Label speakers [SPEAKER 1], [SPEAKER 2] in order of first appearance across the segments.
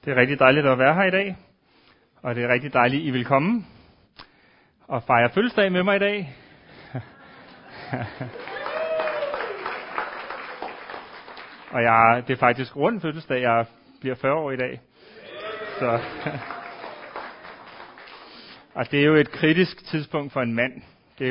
[SPEAKER 1] Det er rigtig dejligt at være her i dag, og det er rigtig dejligt, I vil komme og fejre fødselsdag med mig i dag. Og det er faktisk rund fødselsdag, jeg bliver 40 år i dag. Så. Og det er jo et kritisk tidspunkt for en mand. Det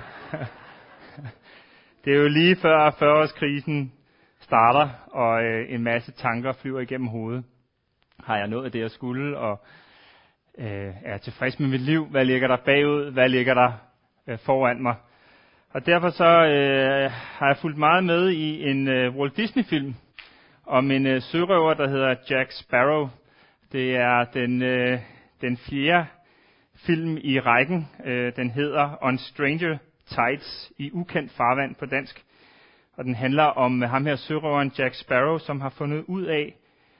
[SPEAKER 1] er jo lige før 40-årskrisen starter, og en masse tanker flyver igennem hovedet. Har jeg nået det, jeg skulle, og er jeg tilfreds med mit liv? Hvad ligger der bagud? Hvad ligger der foran mig? Og derfor så har jeg fulgt meget med i en Walt Disney-film om en sørøver, der hedder Jack Sparrow. Det er den fjerde film i rækken. Den hedder On Stranger Tides, i ukendt farvand på dansk. Og den handler om ham her sørøveren Jack Sparrow, som har fundet ud af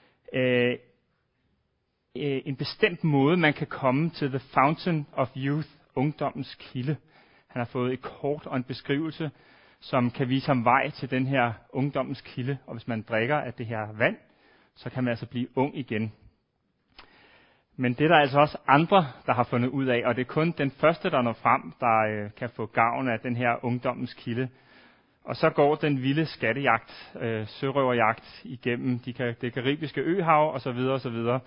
[SPEAKER 1] en bestemt måde, man kan komme til the fountain of youth, ungdommens kilde. Han har fået et kort og en beskrivelse, som kan vise ham vej til den her ungdommens kilde. Og hvis man drikker af det her vand, så kan man altså blive ung igen. Men det er der altså også andre, der har fundet ud af, og det er kun den første, der når frem, der kan få gavn af den her ungdommens kilde. Og så går den vilde skattejagt, sørøverjagt igennem det karibiske øhav og så videre og så videre.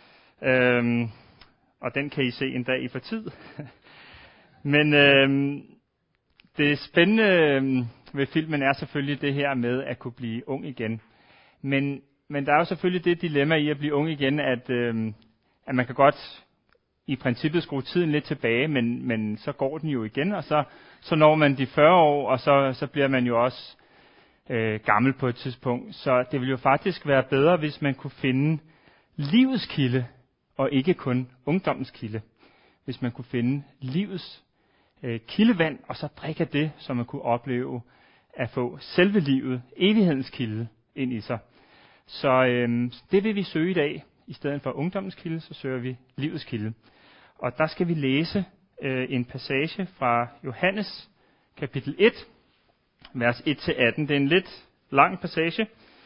[SPEAKER 1] Og den kan I se en dag I får tid. Men det spændende ved filmen er selvfølgelig det her med at kunne blive ung igen. Men der er jo selvfølgelig det dilemma i at blive ung igen, at man kan godt i princippet skrue tiden lidt tilbage, men så går den jo igen, og så når man de 40 år, og så bliver man jo også gammel på et tidspunkt. Så det vil jo faktisk være bedre, hvis man kunne finde livets kilde, og ikke kun ungdommens kilde. Hvis man kunne finde livets kildevand, og så drikke det, så man kunne opleve at få selve livet, evighedens kilde, ind i sig. Så det vil vi søge i dag. I stedet for ungdommens kilde, så søger vi livets kilde. Og der skal vi læse en passage fra Johannes, kapitel 1, vers 1-18. Det er en lidt lang passage.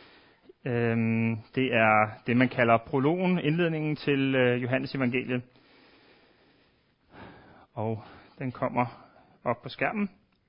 [SPEAKER 1] Det er det, man kalder prologen, indledningen til Johannes evangeliet. Og den kommer op på skærmen.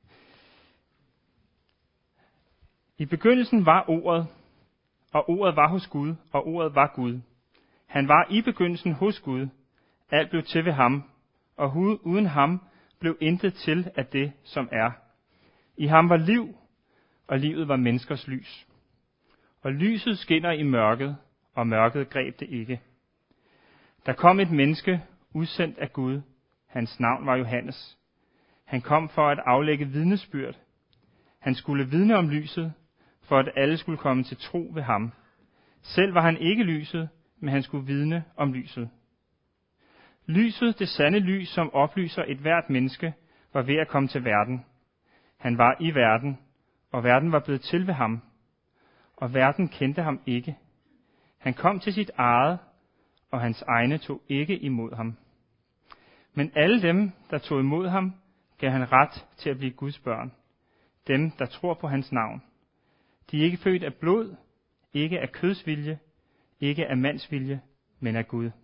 [SPEAKER 1] I begyndelsen var ordet, og ordet var hos Gud, og ordet var Gud. Han var i begyndelsen hos Gud. Alt blev til ved ham, og uden ham blev intet til af det, som er. I ham var liv, og livet var menneskers lys. Og lyset skinner i mørket, og mørket greb det ikke. Der kom et menneske, udsendt af Gud. Hans navn var Johannes. Han kom for at aflægge vidnesbyrd. Han skulle vidne om lyset, for at alle skulle komme til tro ved ham. Selv var han ikke lyset, men han skulle vidne om lyset. Lyset, det sande lys, som oplyser et hvert menneske, var ved at komme til verden. Han var i verden, og verden var blevet til ved ham. Og verden kendte ham ikke. Han kom til sit eget, og hans egne tog ikke imod ham. Men alle dem, der tog imod ham, gav han ret til at blive Guds børn. Dem, der tror på hans navn. De er ikke født af blod, ikke af kødsvilje, ikke af mandsvilje, men af Gud.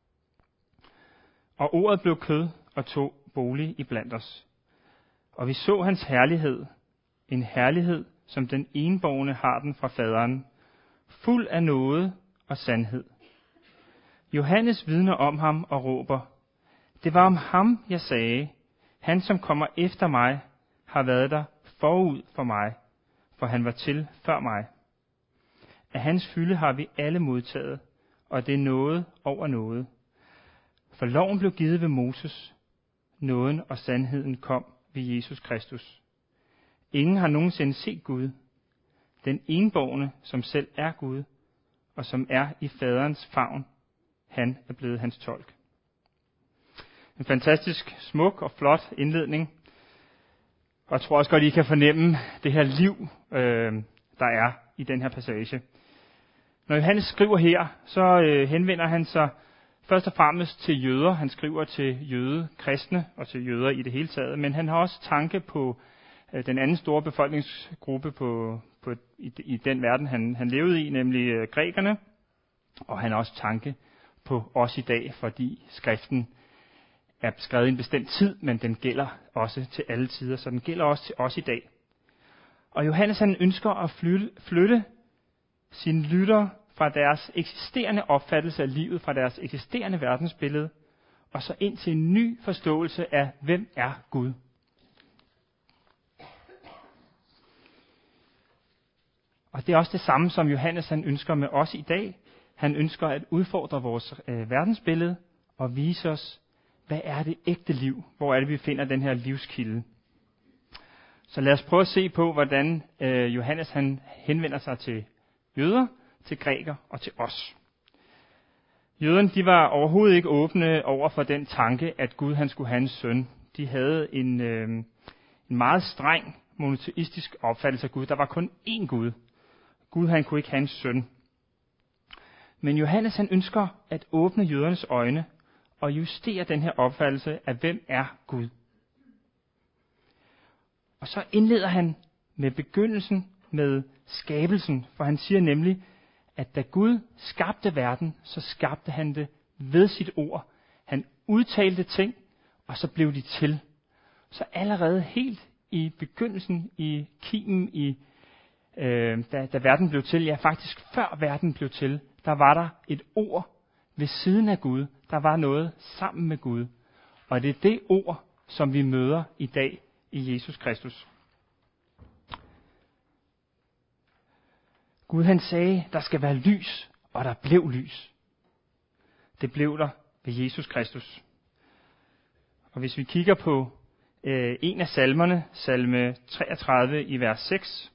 [SPEAKER 1] Og ordet blev kød og tog bolig iblandt os. Og vi så hans herlighed, en herlighed, som den enbårne har den fra faderen, fuld af nåde og sandhed. Johannes vidner om ham og råber, det var om ham, jeg sagde, han som kommer efter mig, har været der forud for mig, for han var til før mig. Af hans fylde har vi alle modtaget, og det er noget over noget. For loven blev givet ved Moses, nåden og sandheden kom ved Jesus Kristus. Ingen har nogensinde set Gud, den enbårne, som selv er Gud, og som er i faderens favn. Han er blevet hans tolk. En fantastisk smuk og flot indledning. Og jeg tror også godt, I kan fornemme det her liv, der er i den her passage. Når Johannes skriver her, så henvender han sig først og fremmest til jøder. Han skriver til jødekristne og til jøder i det hele taget. Men han har også tanke på den anden store befolkningsgruppe i den verden, han levede i, nemlig grækerne. Og han har også tanke på os i dag, fordi skriften er skrevet i en bestemt tid, men den gælder også til alle tider, så den gælder også til os i dag. Og Johannes han ønsker at flytte sine lyttere fra deres eksisterende opfattelse af livet, fra deres eksisterende verdensbillede, og så ind til en ny forståelse af, hvem er Gud. Og det er også det samme, som Johannes han ønsker med os i dag. Han ønsker at udfordre vores verdensbillede og vise os, hvad er det ægte liv? Hvor er det, vi finder den her livskilde? Så lad os prøve at se på, hvordan Johannes han henvender sig til jøder, til græker og til os. Jøderne de var overhovedet ikke åbne over for den tanke, at Gud han skulle have en søn. De havde en meget streng monoteistisk opfattelse af Gud. Der var kun én Gud. Gud han kunne ikke have en søn. Men Johannes han ønsker at åbne jødernes øjne og justere den her opfattelse af, hvem er Gud. Og så indleder han med begyndelsen med skabelsen, for han siger nemlig, at da Gud skabte verden, så skabte han det ved sit ord. Han udtalte ting, og så blev de til. Så allerede helt i begyndelsen, i kimen, da verden blev til, ja faktisk før verden blev til, der var der et ord ved siden af Gud. Der var noget sammen med Gud. Og det er det ord, som vi møder i dag i Jesus Kristus. Gud han sagde, der skal være lys, og der blev lys. Det blev der ved Jesus Kristus. Og hvis vi kigger på en af salmerne, salme 33 i vers 6,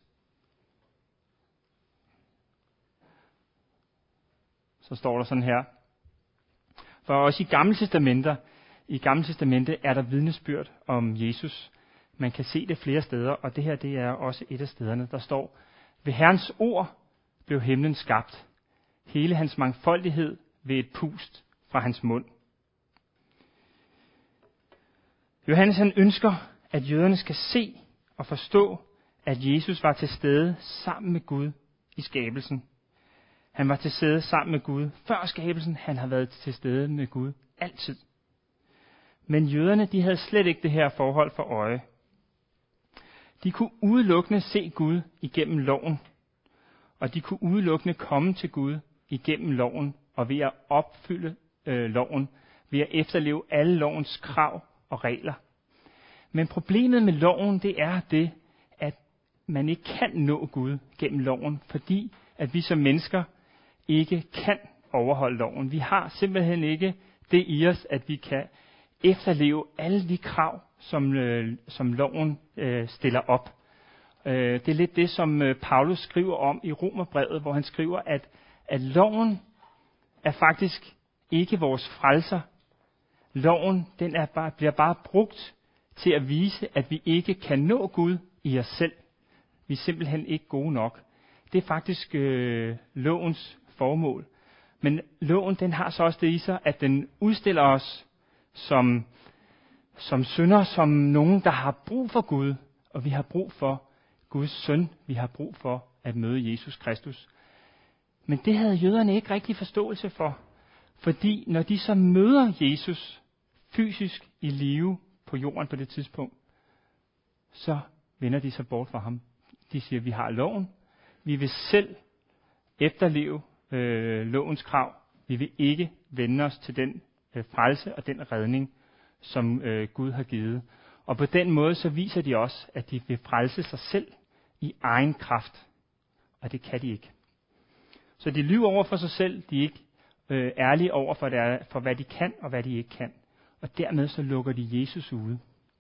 [SPEAKER 1] så står der sådan her. For også i Gamle Testamente er der vidnesbyrd om Jesus. Man kan se det flere steder, og det her det er også et af stederne. Der står, ved Herrens ord blev himlen skabt. Hele hans mangfoldighed ved et pust fra hans mund. Johannes han ønsker, at jøderne skal se og forstå, at Jesus var til stede sammen med Gud i skabelsen. Han var til stede sammen med Gud før skabelsen. Han har været til stede med Gud altid. Men jøderne de havde slet ikke det her forhold for øje. De kunne udelukkende se Gud igennem loven. Og de kunne udelukkende komme til Gud igennem loven og ved at opfylde loven, ved at efterleve alle lovens krav og regler. Men problemet med loven, det er det, at man ikke kan nå Gud gennem loven, fordi at vi som mennesker ikke kan overholde loven. Vi har simpelthen ikke det i os, at vi kan efterleve alle de krav, som loven stiller op. Det er lidt det, som Paulus skriver om i Romerbrevet, hvor han skriver, at loven er faktisk ikke vores frelser. Loven bliver bare brugt til at vise, at vi ikke kan nå Gud i os selv. Vi er simpelthen ikke gode nok. Det er faktisk lovens formål. Men loven den har så også det i sig, at den udstiller os som syndere, som nogen, der har brug for Gud. Og vi har brug for Guds søn. Vi har brug for at møde Jesus Kristus. Men det havde jøderne ikke rigtig forståelse for. Fordi når de så møder Jesus fysisk i live på jorden på det tidspunkt, så vender de sig bort fra ham. De siger, vi har loven. Vi vil selv efterleve lovens krav. Vi vil ikke vende os til den frelse og den redning, som Gud har givet. Og på den måde så viser de også, at de vil frelse sig selv i egen kraft. Og det kan de ikke. Så de lyver over for sig selv. De er ikke ærlige over for hvad de kan og hvad de ikke kan. Og dermed så lukker de Jesus ude.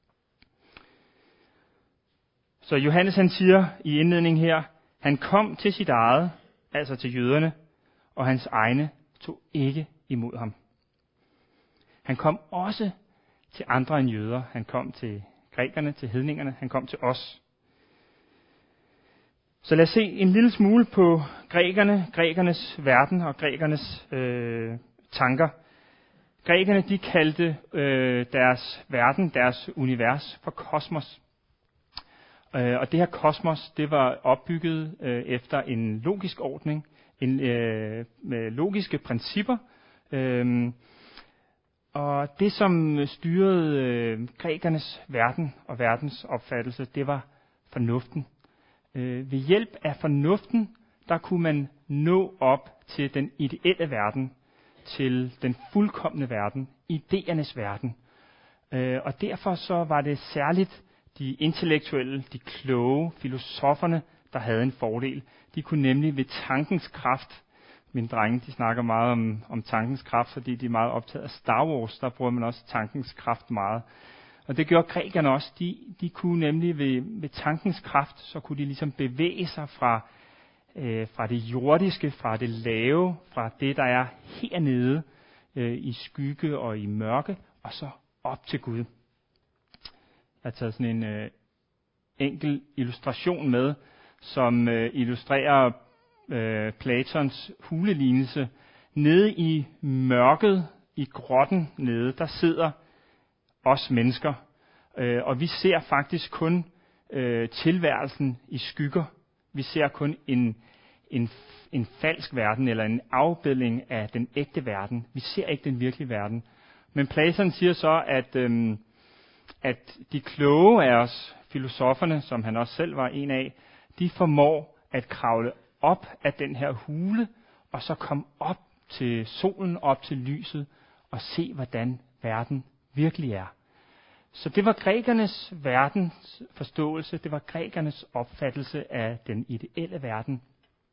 [SPEAKER 1] Så Johannes han siger i indledningen her, han kom til sit eget, altså til jøderne, og hans egne tog ikke imod ham. Han kom også til andre end jøder. Han kom til grækerne, til hedningerne. Han kom til os. Så lad os se en lille smule på grækernes verden og grækernes tanker. Grækerne de kaldte deres verden, deres univers for kosmos. Og det her kosmos, det var opbygget efter en logisk ordning, med logiske principper. Og det, som styrede grækernes verden og verdens opfattelse, det var fornuften. Ved hjælp af fornuften, der kunne man nå op til den ideelle verden, til den fuldkomne verden, idéernes verden. Og derfor så var det særligt de intellektuelle, de kloge, filosoferne, der havde en fordel. De kunne nemlig ved tankens kraft, mine drenge, de snakker meget om tankens kraft, fordi de er meget optaget af Star Wars, der bruger man også tankens kraft meget. Og det gjorde grækerne også. De kunne nemlig ved tankens kraft, så kunne de ligesom bevæge sig fra det jordiske, fra det lave, fra det, der er hernede i skygge og i mørke, og så op til Gud. Jeg har taget sådan en enkel illustration med, som illustrerer Platons hulelignelse. Nede i mørket, i grotten nede, der sidder os mennesker, og vi ser faktisk kun tilværelsen i skygger. Vi ser kun en falsk verden, eller en afbildning af den ægte verden. Vi ser ikke den virkelige verden. Men Platon siger så, at de kloge af os, filosoferne, som han også selv var en af, de formår at kravle op af den her hule, og så komme op til solen, op til lyset, og se, hvordan verden virkelig er. Så det var grækernes verdens forståelse, det var grækernes opfattelse af den ideelle verden.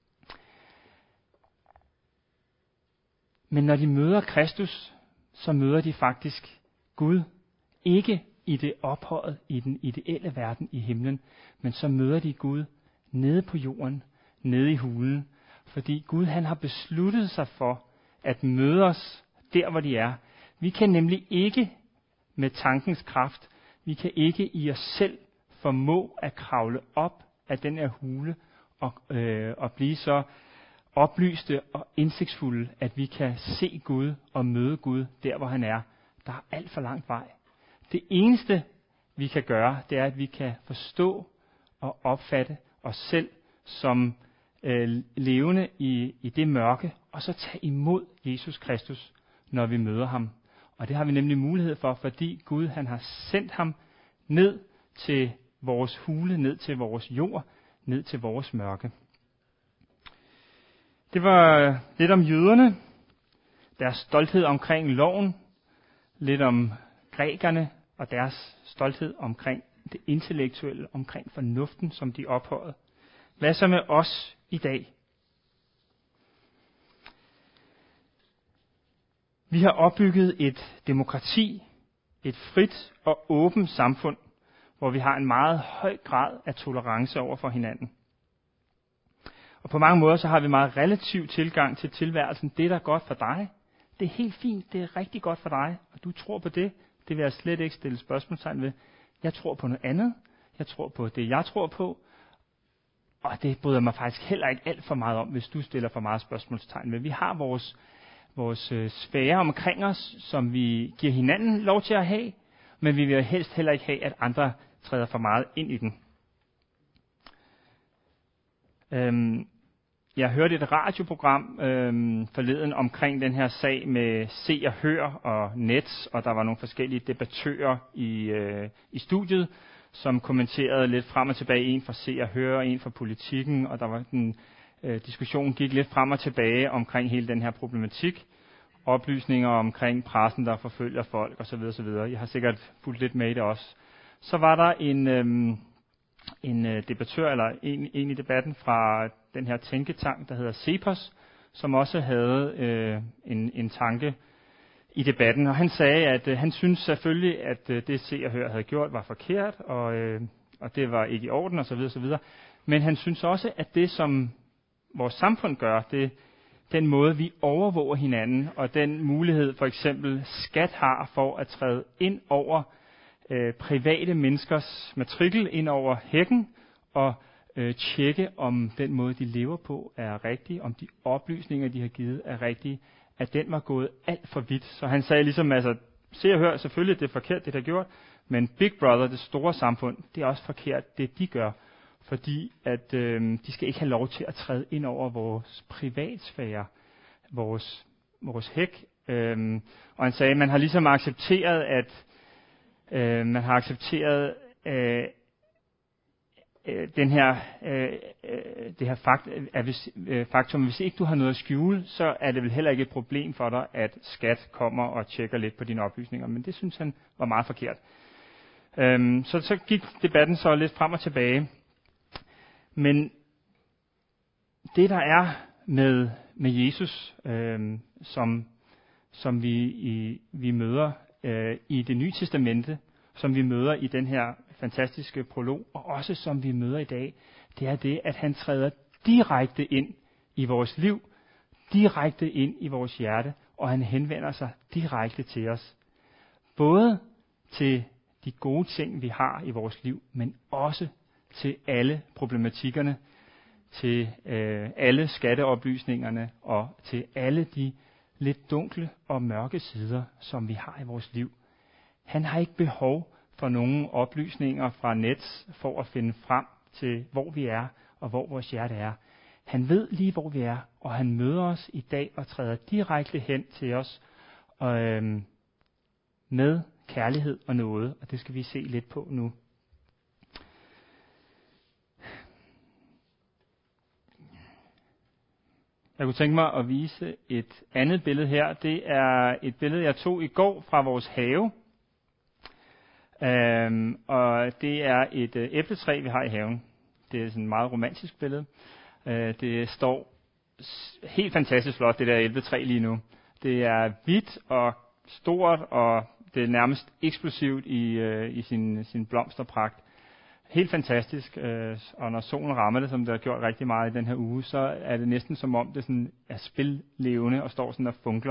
[SPEAKER 1] Men når de møder Kristus, så møder de faktisk Gud. Ikke i det ophøjet, i den ideelle verden i himlen, men så møder de Gud nede på jorden, nede i hulen. Fordi Gud han har besluttet sig for at møde os der, hvor de er. Vi kan nemlig ikke med tankens kraft, vi kan ikke i os selv formå at kravle op af den her hule og blive så oplyste og indsigtsfulde, at vi kan se Gud og møde Gud der, hvor han er. Der er alt for langt vej. Det eneste, vi kan gøre, det er, at vi kan forstå og opfatte os selv som levende i det mørke, og så tage imod Jesus Kristus, når vi møder ham. Og det har vi nemlig mulighed for, fordi Gud han har sendt ham ned til vores hule, ned til vores jord, ned til vores mørke. Det var lidt om jøderne, deres stolthed omkring loven, lidt om grækerne og deres stolthed omkring det intellektuelle, omkring fornuften, som de ophøjede. Hvad så med os i dag? Vi har opbygget et demokrati, et frit og åbent samfund, hvor vi har en meget høj grad af tolerance over for hinanden. Og på mange måder så har vi meget relativ tilgang til tilværelsen. Det, der er godt for dig, det er helt fint, det er rigtig godt for dig, og du tror på det. Det vil jeg slet ikke stille spørgsmålstegn ved. Jeg tror på noget andet. Jeg tror på det, jeg tror på. Og det bryder mig faktisk heller ikke alt for meget om, hvis du stiller for meget spørgsmålstegn ved. Vi har vores sfære omkring os, som vi giver hinanden lov til at have, men vi vil helst heller ikke have, at andre træder for meget ind i den. Jeg hørte et radioprogram forleden omkring den her sag med Se og Hør og Nets, og der var nogle forskellige debattører i studiet, som kommenterede lidt frem og tilbage, en fra Se og Hør og en fra Politikken, og der var diskussionen gik lidt frem og tilbage omkring hele den her problematik, oplysninger omkring pressen, der forfølger folk osv. osv. Jeg har sikkert fulgt lidt med i det også. Så var der en debattør, eller en i debatten fra den her tænketank, der hedder CEPOS, som også havde en tanke i debatten. Og han sagde, at han synes selvfølgelig, at det Se og Hør havde gjort var forkert, og det var ikke i orden osv. osv. Men han synes også, at det, som vores samfund gør, det den måde, vi overvåger hinanden, og den mulighed, for eksempel skat har for at træde ind over private menneskers matrikel, ind over hækken, og tjekke, om den måde, de lever på, er rigtig, om de oplysninger, de har givet, er rigtige, at den var gået alt for vidt. Så han sagde ligesom, altså, Se og Hør, selvfølgelig, det er forkert, det der gjort, men Big Brother, det store samfund, det er også forkert, det de gør. fordi at de skal ikke have lov til at træde ind over vores privatsfære, vores hæk. Og han sagde, at man har ligesom accepteret, at det her faktum, hvis ikke du har noget at skjule, så er det vel heller ikke et problem for dig, at skat kommer og tjekker lidt på dine oplysninger. Men det synes han var meget forkert. Så gik debatten så lidt frem og tilbage. Men det der er med Jesus, som vi møder i Det Nye Testamente, som vi møder i den her fantastiske prolog, og også som vi møder i dag, det er det, at han træder direkte ind i vores liv, direkte ind i vores hjerte, og han henvender sig direkte til os. Både til de gode ting, vi har i vores liv, men også til alle problematikkerne, til alle skatteoplysningerne og til alle de lidt dunkle og mørke sider, som vi har i vores liv. Han har ikke behov for nogle oplysninger fra net for at finde frem til, hvor vi er og hvor vores hjerte er. Han ved lige, hvor vi er, og han møder os i dag og træder direkte hen til os med kærlighed og nåde, og det skal vi se lidt på nu. Jeg kunne tænke mig at vise et andet billede her. Det er et billede, jeg tog i går fra vores have. Og det er et æbletræ, vi har i haven. Det er sådan et meget romantisk billede. Det står helt fantastisk flot, det der æbletræ lige nu. Det er hvidt og stort, og det er nærmest eksplosivt i sin blomsterpragt. Helt fantastisk, og når solen rammer det, som det har gjort rigtig meget i den her uge, så er det næsten som om det sådan er spillevende og står sådan og funkler.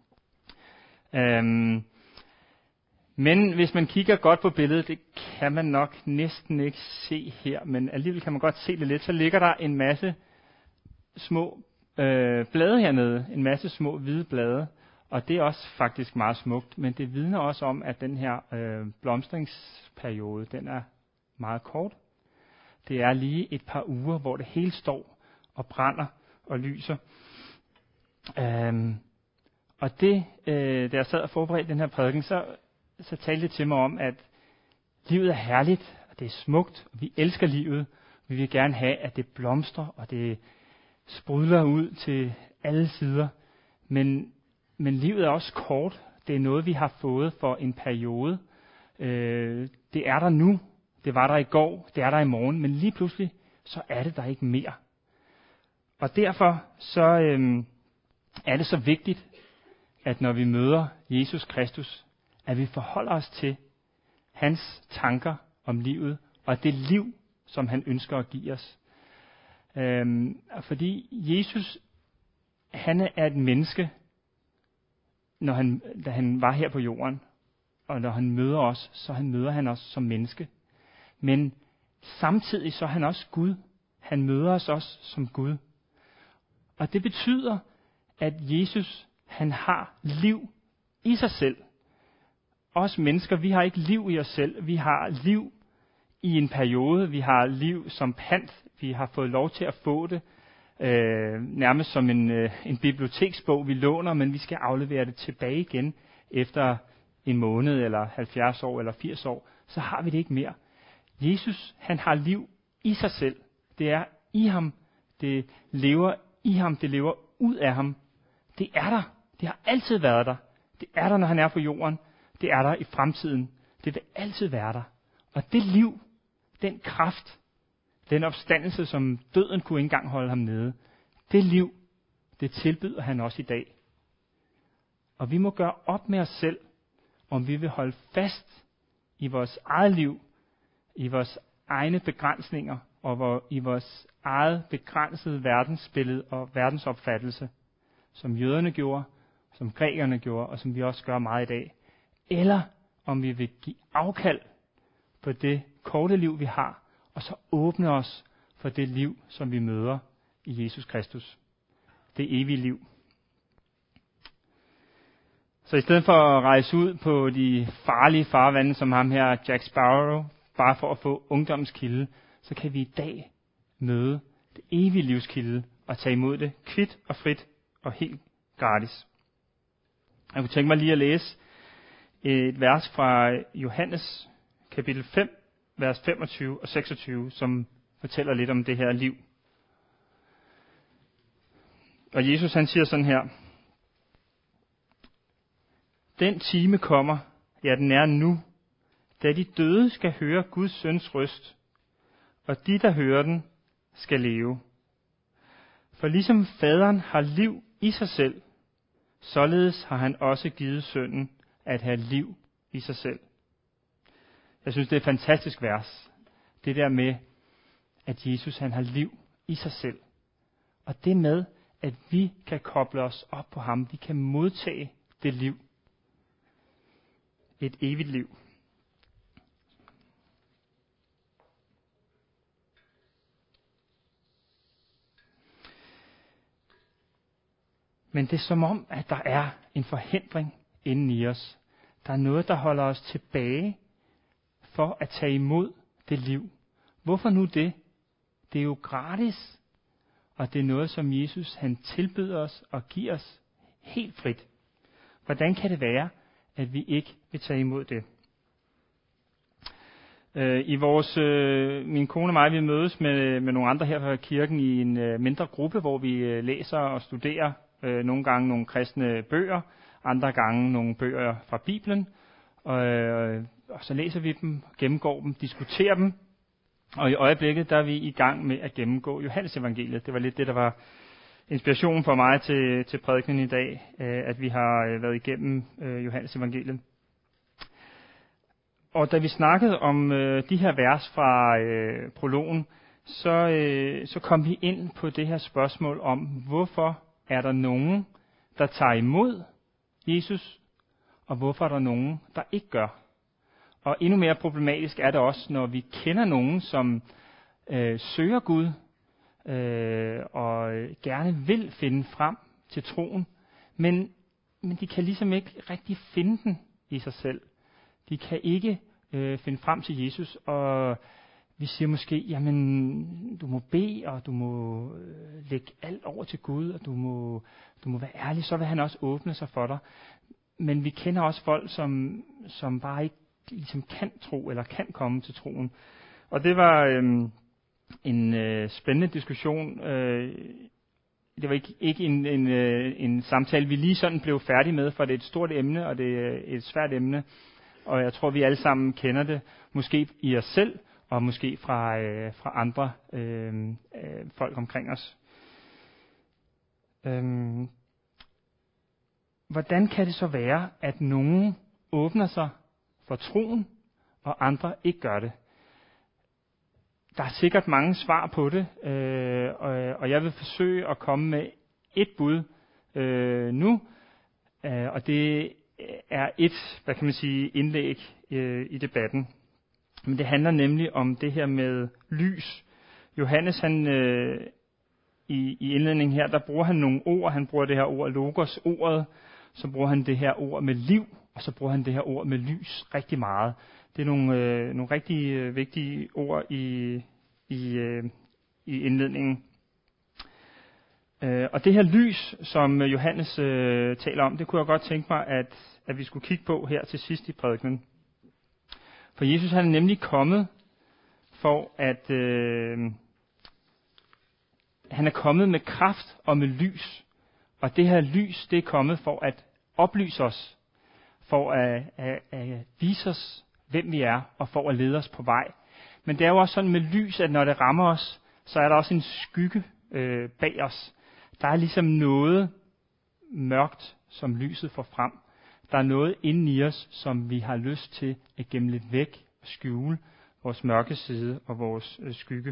[SPEAKER 1] Men hvis man kigger godt på billedet, det kan man nok næsten ikke se her, men alligevel kan man godt se det lidt, så ligger der en masse små blade hernede, en masse små hvide blade, og det er også faktisk meget smukt, men det vidner også om, at den her blomstringsperiode, den er meget kort. Det er lige et par uger, hvor det hele står og brænder og lyser. Og da jeg sad og forberedte den her prædiken, så talte det til mig om, at livet er herligt, og det er smukt, og vi elsker livet. Vi vil gerne have, at det blomstrer, og det sprudler ud til alle sider. Men livet er også kort. Det er noget, vi har fået for en periode. Det er der nu. Det var der i går. Det er der i morgen. Men lige pludselig, så er det der ikke mere. Og derfor så er det så vigtigt, at når vi møder Jesus Kristus, at vi forholder os til hans tanker om livet, og det liv, som han ønsker at give os. Fordi Jesus, han er et menneske, da han var her på jorden, og når han møder os, så møder han os som menneske. Men samtidig så er han også Gud. Han møder os også som Gud. Og det betyder, at Jesus, han har liv i sig selv. Os mennesker, vi har ikke liv i os selv. Vi har liv i en periode. Vi har liv som pant. Vi har fået lov til at få det. Nærmest som en biblioteksbog, vi låner, men vi skal aflevere det tilbage igen efter en måned, eller 70 år, eller 80 år. Så har vi det ikke mere. Jesus, han har liv i sig selv. Det er i ham. Det lever i ham. Det lever ud af ham. Det er der. Det har altid været der. Det er der, når han er på jorden. Det er der i fremtiden. Det vil altid være der. Og det liv, den kraft, den opstandelse, som døden kunne ikke engang holde ham nede, det liv, det tilbyder han også i dag. Og vi må gøre op med os selv, om vi vil holde fast i vores eget liv, i vores egne begrænsninger, og i vores eget begrænsede verdensbillede og verdensopfattelse, som jøderne gjorde, som grækerne gjorde, og som vi også gør meget i dag. Eller om vi vil give afkald på det korte liv, vi har, og så åbne os for det liv, som vi møder i Jesus Kristus. Det evige liv. Så i stedet for at rejse ud på de farlige farvande, som ham her, Jack Sparrow, bare for at få ungdommens kilde, så kan vi i dag møde det evige livskilde og tage imod det kvit og frit og helt gratis. Jeg kunne tænke mig lige at læse et vers fra Johannes kapitel 5, vers 25 og 26, som fortæller lidt om det her liv. Og Jesus han siger sådan her: Den time kommer, ja den er nu, da de døde skal høre Guds søns røst, og de der hører den skal leve. For ligesom faderen har liv i sig selv, således har han også givet sønnen at have liv i sig selv. Jeg synes, det er et fantastisk vers. Det der med, at Jesus han har liv i sig selv. Og det med, at vi kan koble os op på ham. Vi kan modtage det liv. Et evigt liv. Men det er som om, at der er en forhindring inden i os. Der er noget, der holder os tilbage for at tage imod det liv. Hvorfor nu det? Det er jo gratis, og det er noget, som Jesus han tilbyder os og giver os helt frit. Hvordan kan det være, at vi ikke vil tage imod det? Min kone og mig, vi mødes med nogle andre her fra kirken i en mindre gruppe, hvor vi læser og studerer nogle gange nogle kristne bøger, andre gange nogle bøger fra Bibelen, og så læser vi dem, gennemgår dem, diskuterer dem, og i øjeblikket der er vi i gang med at gennemgå Johannes evangeliet. Det var lidt det, der var inspirationen for mig til prædikenen i dag, at vi har været igennem Johannes evangeliet. Og da vi snakkede om de her vers fra prologen, så kom vi ind på det her spørgsmål om, hvorfor er der nogen, der tager imod Jesus, og hvorfor er der nogen, der ikke gør. Og endnu mere problematisk er det også, når vi kender nogen, som søger Gud, og gerne vil finde frem til troen, men de kan ligesom ikke rigtig finde den i sig selv. De kan ikke finde frem til Jesus, og vi siger måske, jamen, du må bede, og du må lægge alt over til Gud, og du må være ærlig, så vil han også åbne sig for dig. Men vi kender også folk, som bare ikke ligesom kan tro, eller kan komme til troen. Og det var en spændende diskussion. Det var ikke en samtale, vi lige sådan blev færdige med, for det er et stort emne, og det er et svært emne. Og jeg tror, vi alle sammen kender det, måske i os selv, og måske fra andre folk omkring os. Hvordan kan det så være, at nogen åbner sig for troen, og andre ikke gør det? Der er sikkert mange svar på det, og jeg vil forsøge at komme med et bud nu, og det er et, hvad kan man sige, indlæg i debatten. Men det handler nemlig om det her med lys. Johannes, han i indledningen her, der bruger han nogle ord. Han bruger det her ord logos, ordet. Så bruger han det her ord med liv, og så bruger han det her ord med lys rigtig meget. Det er nogle rigtig vigtige ord i indledningen. Og det her lys, som Johannes taler om, det kunne jeg godt tænke mig, at vi skulle kigge på her til sidst i prædikenen. For Jesus han er nemlig kommet for at han er kommet med kraft og med lys. Og det her lys, det er kommet for at oplyse os, for at vise os, hvem vi er, og for at lede os på vej. Men det er jo også sådan med lys, at når det rammer os, så er der også en skygge bag os. Der er ligesom noget mørkt, som lyset får frem. Der er noget inde i os, som vi har lyst til at gemme lidt væk og skjule, vores mørke side og vores skygge.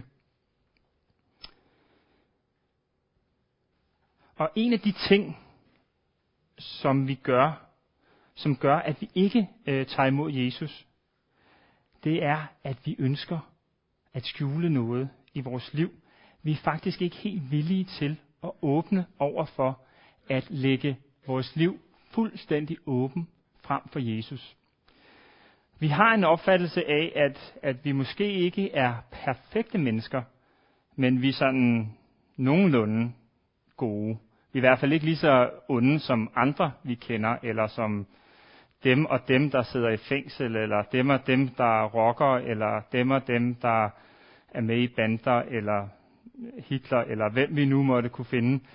[SPEAKER 1] Og en af de ting, som gør, at vi ikke tager imod Jesus, det er, at vi ønsker at skjule noget i vores liv. Vi er faktisk ikke helt villige til at åbne over for at lægge vores liv fuldstændig åben frem for Jesus. Vi har en opfattelse af, at vi måske ikke er perfekte mennesker, men vi er sådan nogenlunde gode. Vi er i hvert fald ikke lige så onde som andre, vi kender, eller som dem og dem, der sidder i fængsel, eller dem og dem, der rocker, eller dem og dem, der er med i bander, eller Hitler, eller hvem vi nu måtte kunne finde.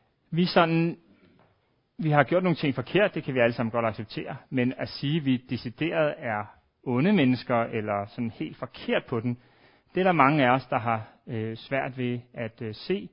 [SPEAKER 1] Vi har gjort nogle ting forkert, det kan vi alle sammen godt acceptere, men at sige, at vi decideret er onde mennesker, eller sådan helt forkert på den, det er der mange af os, der har svært ved at se.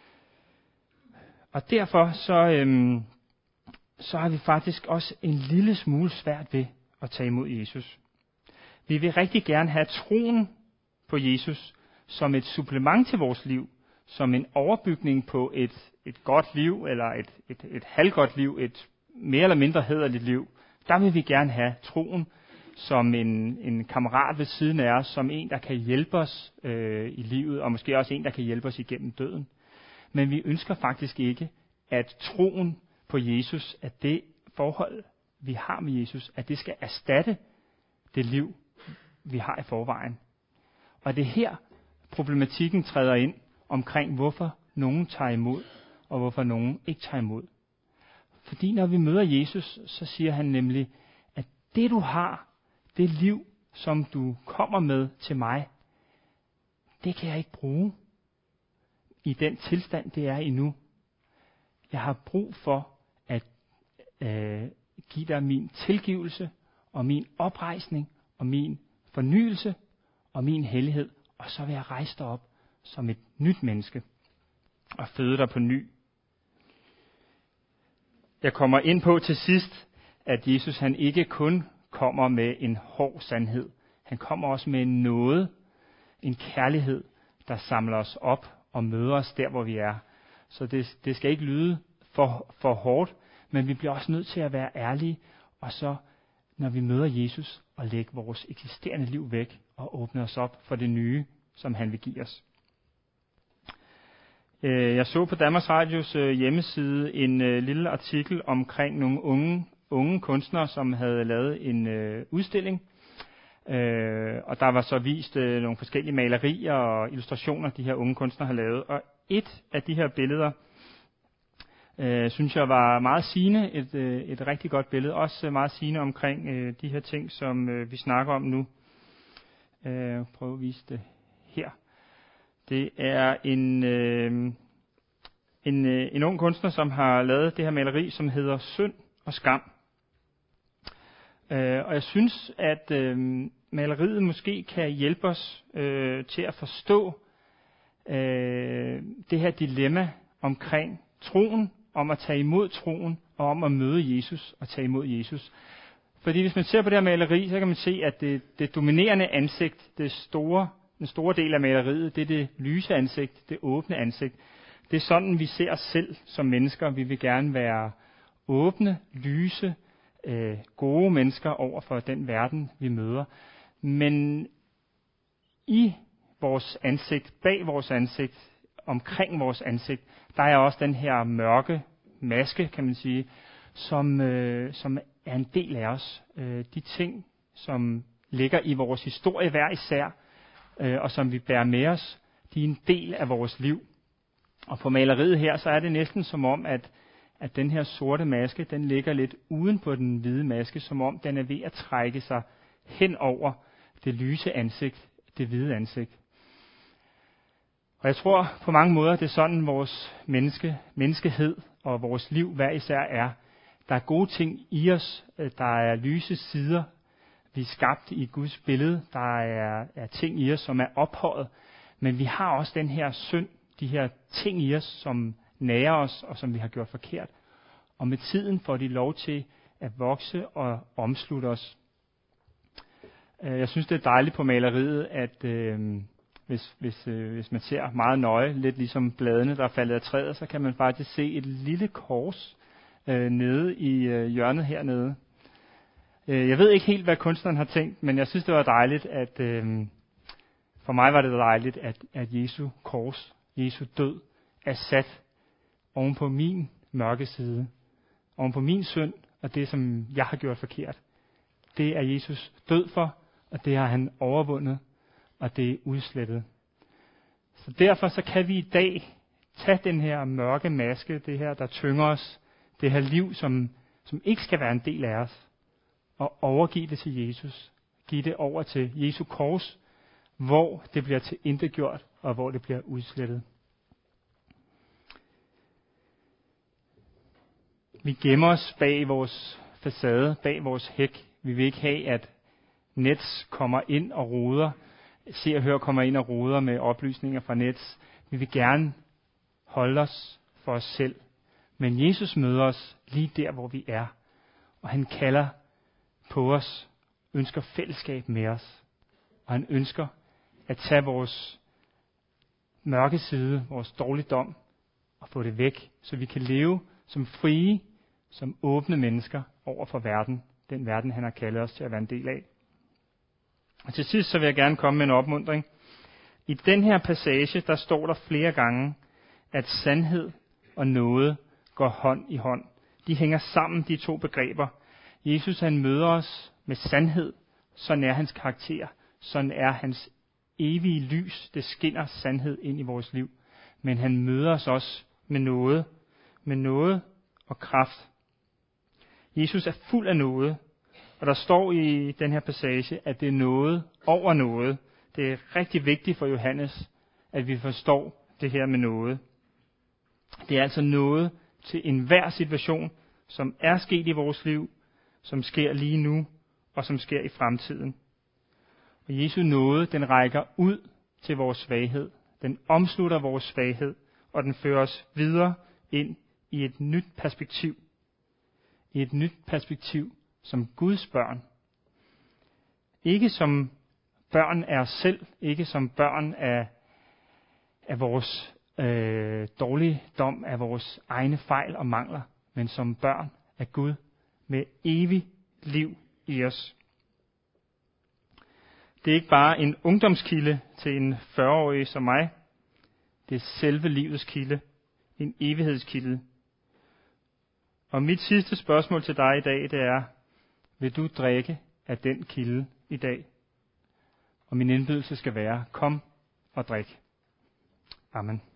[SPEAKER 1] Og derfor så har vi faktisk også en lille smule svært ved at tage imod Jesus. Vi vil rigtig gerne have troen på Jesus som et supplement til vores liv, som en overbygning på et godt liv, eller et halvgodt liv, et mere eller mindre hæderligt liv. Der vil vi gerne have troen som en kammerat ved siden af os, som en, der kan hjælpe os i livet, og måske også en, der kan hjælpe os igennem døden. Men vi ønsker faktisk ikke, at troen på Jesus, at det forhold, vi har med Jesus, at det skal erstatte det liv, vi har i forvejen. Og det er her, problematikken træder ind omkring, hvorfor nogen tager imod, og hvorfor nogen ikke tager imod. Fordi når vi møder Jesus, så siger han nemlig, at det du har, det liv, som du kommer med til mig, det kan jeg ikke bruge i den tilstand, det er i nu. Jeg har brug for at give dig min tilgivelse, og min oprejsning, og min fornyelse, og min hellighed, og så vil jeg rejse dig op som et nyt menneske, og føde dig på ny. Jeg kommer ind på til sidst, at Jesus han ikke kun kommer med en hård sandhed. Han kommer også med en nåde, en kærlighed, der samler os op og møder os der, hvor vi er. Så det skal ikke lyde for hårdt, men vi bliver også nødt til at være ærlige, og så, når vi møder Jesus, og lægge vores eksisterende liv væk, og åbne os op for det nye, som han vil give os. Jeg så på Danmarks Radios hjemmeside en lille artikel omkring nogle unge kunstnere, som havde lavet en udstilling. Og der var så vist nogle forskellige malerier og illustrationer, de her unge kunstnere har lavet. Og et af de her billeder, synes jeg var meget sigende, et rigtig godt billede. Også meget sigende omkring de her ting, som vi snakker om nu. Prøv at vise det her. Det er en ung kunstner, som har lavet det her maleri, som hedder Synd og Skam. Og jeg synes, at maleriet måske kan hjælpe os til at forstå det her dilemma omkring troen, om at tage imod troen, og om at møde Jesus og tage imod Jesus. Fordi hvis man ser på det her maleri, så kan man se, at det dominerende ansigt, den store del af maleriet, det er det lyse ansigt, det åbne ansigt. Det er sådan, vi ser os selv som mennesker. Vi vil gerne være åbne, lyse, gode mennesker over for den verden, vi møder. Men i vores ansigt, bag vores ansigt, omkring vores ansigt, der er også den her mørke maske, kan man sige, som er en del af os. De ting, som ligger i vores historie hver især, og som vi bærer med os, de er en del af vores liv. Og på maleriet her, så er det næsten som om, at den her sorte maske, den ligger lidt uden på den hvide maske, som om den er ved at trække sig hen over det lyse ansigt, det hvide ansigt. Og jeg tror på mange måder, det er sådan vores menneskehed og vores liv hver især er. Der er gode ting i os, der er lyse sider. Vi er skabt i Guds billede. Der er ting i os, som er ophøjet. Men vi har også den her synd, de her ting i os, som nærer os, og som vi har gjort forkert. Og med tiden får de lov til at vokse og omslutte os. Jeg synes, det er dejligt på maleriet, at hvis man ser meget nøje, lidt ligesom bladene, der er faldet af træet, så kan man faktisk se et lille kors nede i hjørnet hernede. Jeg ved ikke helt, hvad kunstneren har tænkt, men jeg synes, det var dejligt, at for mig var det dejligt, at Jesu kors, Jesu død, er sat oven på min mørke side, oven på min synd, og det, som jeg har gjort forkert. Det er Jesus død for, og det har han overvundet, og det er udslettet. Så derfor så kan vi i dag tage den her mørke maske, det her, der tynger os, det her liv, som ikke skal være en del af os, og overgive det til Jesus. Giv det over til Jesu kors, hvor det bliver tilintetgjort, og hvor det bliver udslettet. Vi gemmer os bag vores facade, bag vores hæk. Vi vil ikke have, at Nets kommer ind og roder. Se og Hør kommer ind og roder med oplysninger fra Nets. Vi vil gerne holde os for os selv. Men Jesus møder os lige der, hvor vi er. Og han kalder på os, ønsker fællesskab med os. Og han ønsker at tage vores mørke side, vores dårligdom, og få det væk, så vi kan leve som frie, som åbne mennesker over for verden. Den verden, han har kaldet os til at være en del af. Og til sidst så vil jeg gerne komme med en opmuntring. I den her passage, der står der flere gange, at sandhed og nåde går hånd i hånd. De hænger sammen, de to begreber. Jesus han møder os med sandhed, sådan er hans karakter, sådan er hans evige lys, det skinner sandhed ind i vores liv. Men han møder os også med nåde og kraft. Jesus er fuld af nåde, og der står i den her passage, at det er nåde over nåde. Det er rigtig vigtigt for Johannes, at vi forstår det her med nåde. Det er altså nåde til enhver situation, som er sket i vores liv, som sker lige nu, og som sker i fremtiden. Og Jesu nåde, den rækker ud til vores svaghed. Den omslutter vores svaghed, og den fører os videre ind i et nyt perspektiv. I et nyt perspektiv som Guds børn. Ikke som børn af os selv, ikke som børn af vores dårligdom, af vores egne fejl og mangler, men som børn af Gud med evigt liv i os. Det er ikke bare en ungdomskilde til en 40-årig som mig. Det er selve livets kilde. En evighedskilde. Og mit sidste spørgsmål til dig i dag, det er, vil du drikke af den kilde i dag? Og min indbydelse skal være, kom og drik. Amen.